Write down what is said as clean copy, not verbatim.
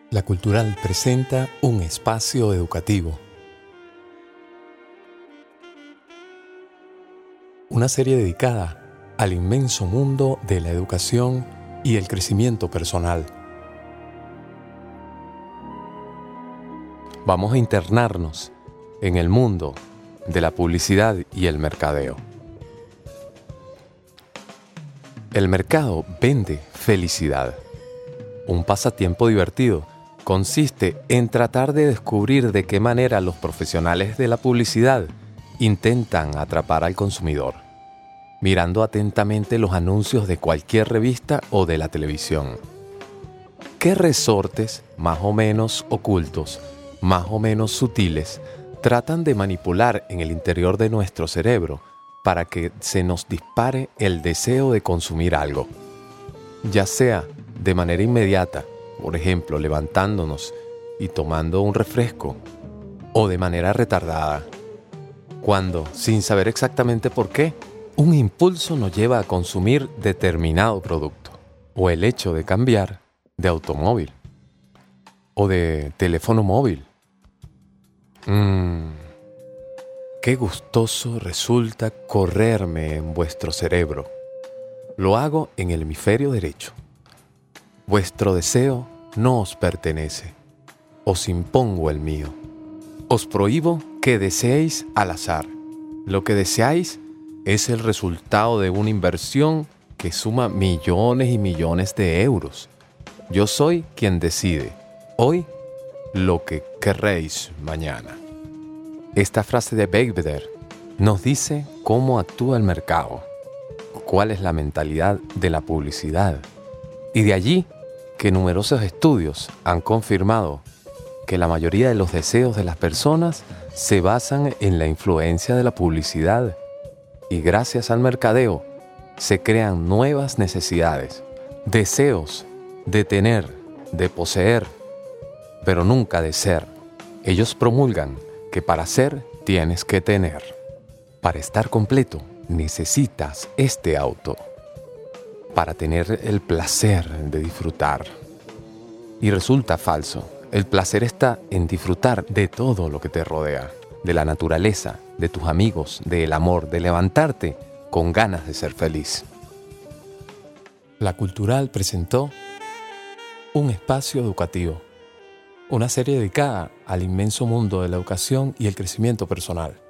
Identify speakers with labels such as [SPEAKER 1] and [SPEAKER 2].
[SPEAKER 1] La Cultural presenta un espacio educativo. Una serie dedicada al inmenso mundo de la educación y el crecimiento personal. Vamos a internarnos en el mundo de la publicidad y el mercadeo. El mercado vende felicidad. Un pasatiempo divertido consiste en tratar de descubrir de qué manera los profesionales de la publicidad intentan atrapar al consumidor, mirando atentamente los anuncios de cualquier revista o de la televisión. ¿Qué resortes, más o menos ocultos, más o menos sutiles, tratan de manipular en el interior de nuestro cerebro para que se nos dispare el deseo de consumir algo? Ya sea de manera inmediata, por ejemplo, levantándonos y tomando un refresco, o de manera retardada, cuando, sin saber exactamente por qué, un impulso nos lleva a consumir determinado producto, o el hecho de cambiar de automóvil, o de teléfono móvil. Qué gustoso resulta correrme en vuestro cerebro. Lo hago en el hemisferio derecho. Vuestro deseo no os pertenece. Os impongo el mío. Os prohíbo que deseéis al azar. Lo que deseáis es el resultado de una inversión que suma millones y millones de euros. Yo soy quien decide, hoy, lo que querréis mañana. Esta frase de Belvedere nos dice cómo actúa el mercado, cuál es la mentalidad de la publicidad. Y de allí que numerosos estudios han confirmado que la mayoría de los deseos de las personas se basan en la influencia de la publicidad. Y gracias al mercadeo se crean nuevas necesidades, deseos de tener, de poseer, pero nunca de ser. Ellos promulgan que para ser tienes que tener. Para estar completo necesitas este auto. Para tener el placer de disfrutar. Y resulta falso. El placer está en disfrutar de todo lo que te rodea, de la naturaleza, de tus amigos, del amor, de levantarte con ganas de ser feliz. La Cultural presentó un espacio educativo, una serie dedicada al inmenso mundo de la educación y el crecimiento personal.